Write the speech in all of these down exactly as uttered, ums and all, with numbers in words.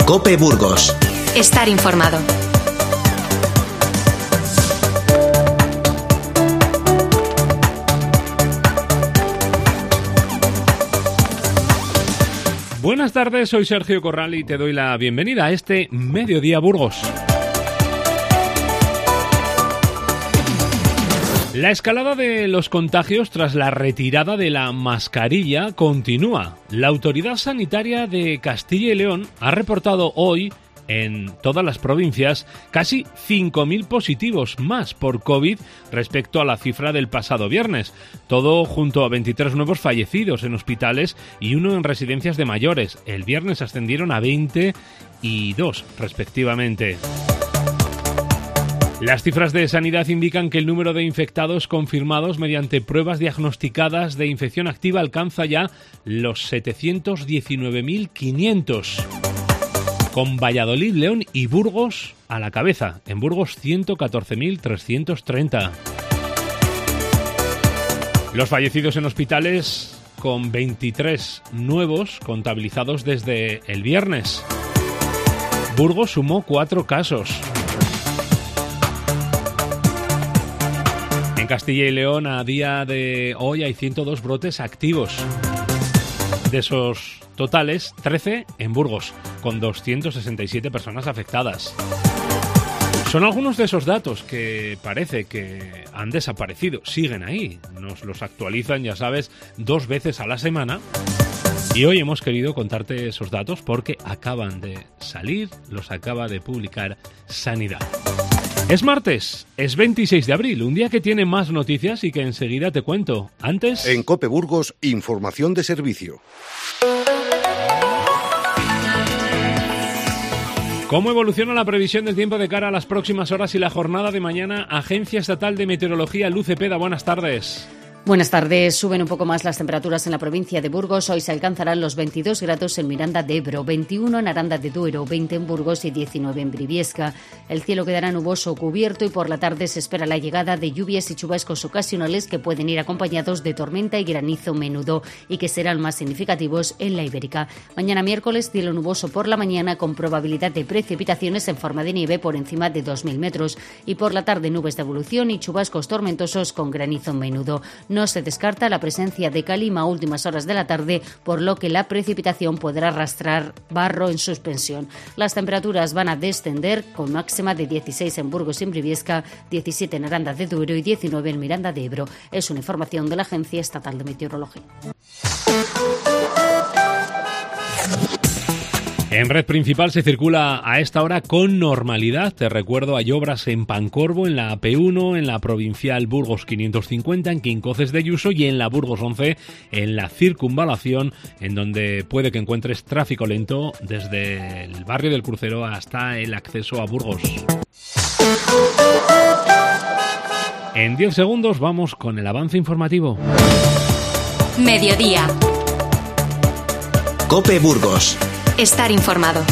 COPE Burgos. Estar informado. Buenas tardes, soy Sergio Corral y te doy la bienvenida a este Mediodía Burgos. La escalada de los contagios tras la retirada de la mascarilla continúa. La Autoridad Sanitaria de Castilla y León ha reportado hoy en todas las provincias casi cinco mil positivos más por COVID respecto a la cifra del pasado viernes. Todo junto a veintitrés nuevos fallecidos en hospitales y uno en residencias de mayores. El viernes ascendieron a veinte y dos respectivamente. Las cifras de sanidad indican que el número de infectados confirmados mediante pruebas diagnosticadas de infección activa alcanza ya los setecientos diecinueve mil quinientos. Con Valladolid, León y Burgos a la cabeza. En Burgos, ciento catorce mil trescientos treinta. Los fallecidos en hospitales con veintitrés nuevos contabilizados desde el viernes. Burgos sumó cuatro casos. En Castilla y León, a día de hoy, hay ciento dos brotes activos. De esos totales, trece en Burgos, con doscientas sesenta y siete personas afectadas. Son algunos de esos datos que parece que han desaparecido. Siguen ahí. Nos los actualizan, ya sabes, dos veces a la semana. Y hoy hemos querido contarte esos datos porque acaban de salir, los acaba de publicar Sanidad. Es martes, es veintiséis de abril, un día que tiene más noticias y que enseguida te cuento. Antes... En COPE Burgos, información de servicio. ¿Cómo evoluciona la previsión del tiempo de cara a las próximas horas y la jornada de mañana? Agencia Estatal de Meteorología, Luz Cepeda, buenas tardes. Buenas tardes. Suben un poco más las temperaturas en la provincia de Burgos. Hoy se alcanzarán los veintidós grados en Miranda de Ebro, veintiuno en Aranda de Duero, veinte en Burgos y diecinueve en Briviesca. El cielo quedará nuboso o cubierto y por la tarde se espera la llegada de lluvias y chubascos ocasionales que pueden ir acompañados de tormenta y granizo menudo y que serán más significativos en la Ibérica. Mañana miércoles, cielo nuboso por la mañana con probabilidad de precipitaciones en forma de nieve por encima de dos mil metros y por la tarde nubes de evolución y chubascos tormentosos con granizo menudo. No se descarta la presencia de calima a últimas horas de la tarde, por lo que la precipitación podrá arrastrar barro en suspensión. Las temperaturas van a descender con máxima de dieciséis en Burgos y en Briviesca, diecisiete en Aranda de Duero y diecinueve en Miranda de Ebro. Es una información de la Agencia Estatal de Meteorología. En red principal se circula a esta hora con normalidad. Te recuerdo, hay obras en Pancorbo, en la A P uno, en la provincial Burgos quinientos cincuenta, en Quincoces de Ayuso y en la Burgos once, en la circunvalación, en donde puede que encuentres tráfico lento desde el barrio del Crucero hasta el acceso a Burgos. En diez segundos vamos con el avance informativo. Mediodía. COPE Burgos. Estar informado.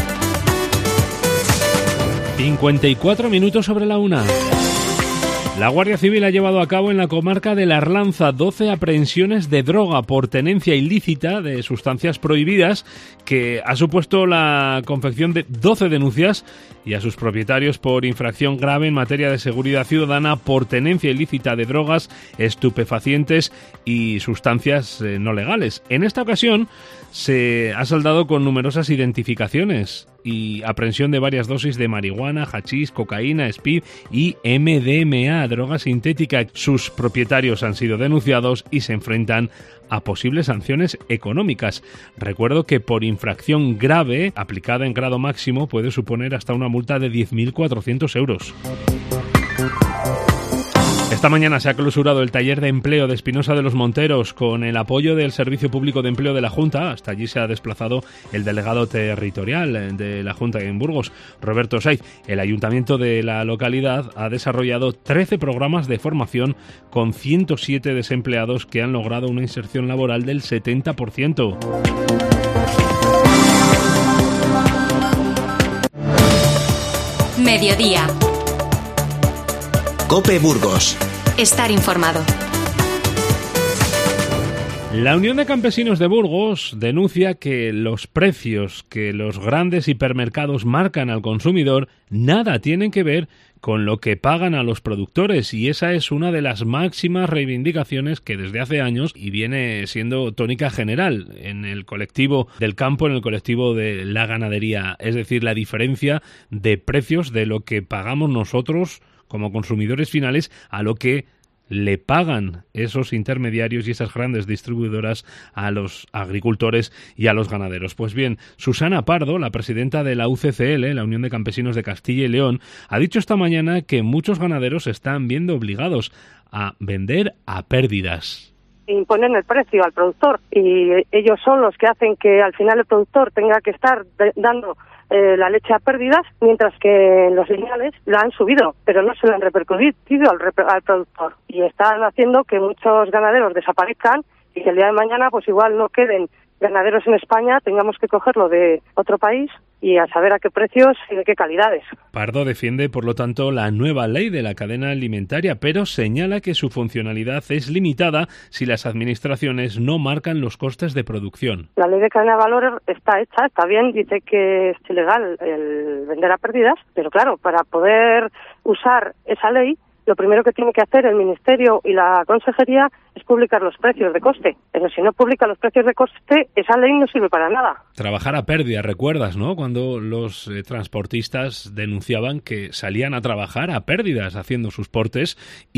cincuenta y cuatro minutos sobre la una. La Guardia Civil ha llevado a cabo en la comarca de La Arlanza doce aprehensiones de droga por tenencia ilícita de sustancias prohibidas, que ha supuesto la confección de doce denuncias y a sus propietarios por infracción grave en materia de seguridad ciudadana por tenencia ilícita de drogas, estupefacientes y sustancias eh, no legales. En esta ocasión se ha saldado con numerosas identificaciones y aprehensión de varias dosis de marihuana, hachís, cocaína, speed y M D M A, droga sintética. Sus propietarios han sido denunciados y se enfrentan a posibles sanciones económicas. Recuerdo que por infracción grave, aplicada en grado máximo, puede suponer hasta una multa de diez mil cuatrocientos euros. Esta mañana se ha clausurado el taller de empleo de Espinosa de los Monteros con el apoyo del Servicio Público de Empleo de la Junta. Hasta allí se ha desplazado el delegado territorial de la Junta en Burgos, Roberto Saiz. El ayuntamiento de la localidad ha desarrollado trece programas de formación con ciento siete desempleados que han logrado una inserción laboral del setenta por ciento. Mediodía. COPE Burgos. Estar informado. La Unión de Campesinos de Burgos denuncia que los precios que los grandes hipermercados marcan al consumidor nada tienen que ver con lo que pagan a los productores, y esa es una de las máximas reivindicaciones que desde hace años y viene siendo tónica general en el colectivo del campo, en el colectivo de la ganadería, es decir, la diferencia de precios de lo que pagamos nosotros como consumidores finales a lo que le pagan esos intermediarios y esas grandes distribuidoras a los agricultores y a los ganaderos. Pues bien, Susana Pardo, la presidenta de la U C C L, la Unión de Campesinos de Castilla y León, ha dicho esta mañana que muchos ganaderos se están viendo obligados a vender a pérdidas. Imponen el precio al productor y ellos son los que hacen que al final el productor tenga que estar de- dando Eh, la leche a pérdidas, mientras que los lineales la han subido, pero no se la han repercutido al, rep- al productor. Y están haciendo que muchos ganaderos desaparezcan y que el día de mañana pues igual no queden ganaderos en España, tengamos que cogerlo de otro país y a saber a qué precios y de qué calidades. Pardo defiende, por lo tanto, la nueva ley de la cadena alimentaria, pero señala que su funcionalidad es limitada si las administraciones no marcan los costes de producción. La ley de cadena de valor está hecha, está bien, dice que es ilegal el vender a pérdidas, pero claro, para poder usar esa ley, lo primero que tiene que hacer el Ministerio y la Consejería es publicar los precios de coste. Pero si no publica los precios de coste, esa ley no sirve para nada. Trabajar a pérdida, recuerdas, ¿no? Cuando los eh, transportistas denunciaban que salían a trabajar a pérdidas haciendo sus portes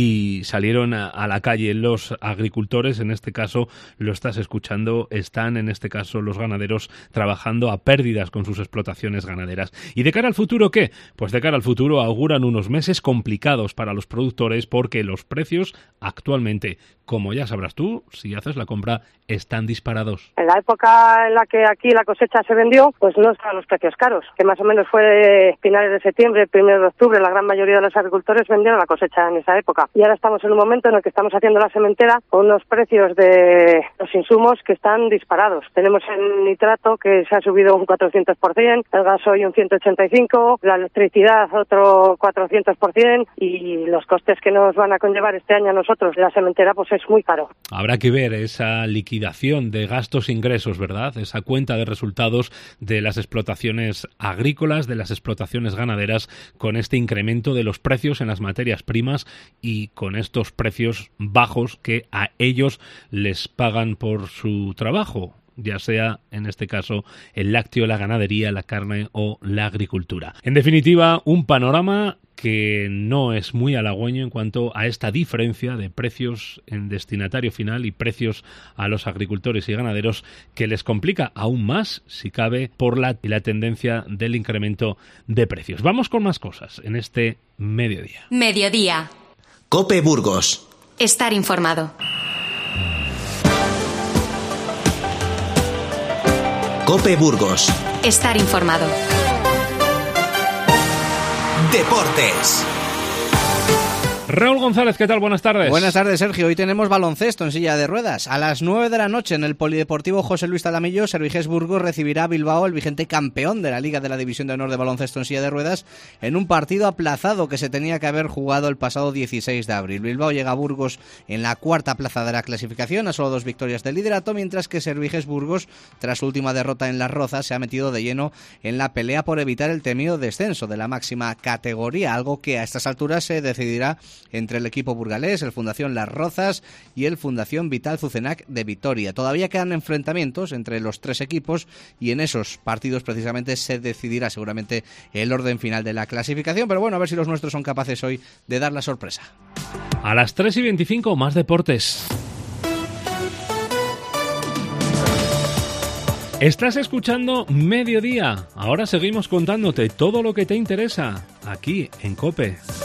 y salieron a, a la calle. Los agricultores, en este caso, lo estás escuchando, están en este caso los ganaderos trabajando a pérdidas con sus explotaciones ganaderas. ¿Y de cara al futuro qué? Pues de cara al futuro auguran unos meses complicados para los productores porque los precios actualmente, como ya sabrás tú, si haces la compra, están disparados. En la época en la que aquí la cosecha se vendió, pues no estaban los precios caros, que más o menos fue finales de septiembre, primero de octubre, la gran mayoría de los agricultores vendieron la cosecha en esa época. Y ahora estamos en un momento en el que estamos haciendo la sementera con unos precios de los insumos que están disparados. Tenemos el nitrato que se ha subido un cuatrocientos por ciento, el gasoil un ciento ochenta y cinco por ciento, la electricidad otro cuatrocientos por ciento y los costes que nos van a conllevar este año a nosotros la sementera pues es muy caro. Habrá que ver esa liquidación de gastos-ingresos, ¿verdad? Esa cuenta de resultados de las explotaciones agrícolas, de las explotaciones ganaderas, con este incremento de los precios en las materias primas y con estos precios bajos que a ellos les pagan por su trabajo, ya sea, en este caso, el lácteo, la ganadería, la carne o la agricultura. En definitiva, un panorama que no es muy halagüeño en cuanto a esta diferencia de precios en destinatario final y precios a los agricultores y ganaderos, que les complica aún más, si cabe, por la, la tendencia del incremento de precios. Vamos con más cosas en este mediodía. Mediodía. COPE Burgos. Estar informado. COPE Burgos. Estar informado. Deportes. Raúl González, ¿qué tal? Buenas tardes. Buenas tardes, Sergio. Hoy tenemos baloncesto en silla de ruedas. A las nueve de la noche en el Polideportivo José Luis Talamillo, Serviges Burgos recibirá a Bilbao, el vigente campeón de la Liga de la División de Honor de Baloncesto en silla de ruedas, en un partido aplazado que se tenía que haber jugado el pasado dieciséis de abril. Bilbao llega a Burgos en la cuarta plaza de la clasificación, a solo dos victorias del liderato, mientras que Serviges Burgos, tras su última derrota en Las Rozas, se ha metido de lleno en la pelea por evitar el temido descenso de la máxima categoría, algo que a estas alturas se decidirá entre el equipo burgalés, el Fundación Las Rozas y el Fundación Vital Zucenac de Vitoria. Todavía quedan enfrentamientos entre los tres equipos y en esos partidos precisamente se decidirá seguramente el orden final de la clasificación, pero bueno, a ver si los nuestros son capaces hoy de dar la sorpresa. A las tres y veinticinco, más deportes. Estás escuchando Mediodía. Ahora seguimos contándote todo lo que te interesa aquí en COPE.